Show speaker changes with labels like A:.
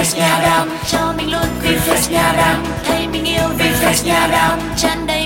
A: Refresh nhà đam, cho mình luôn Refresh nhà đam, thấy mình yêu Refresh nhà đam, tràn đầy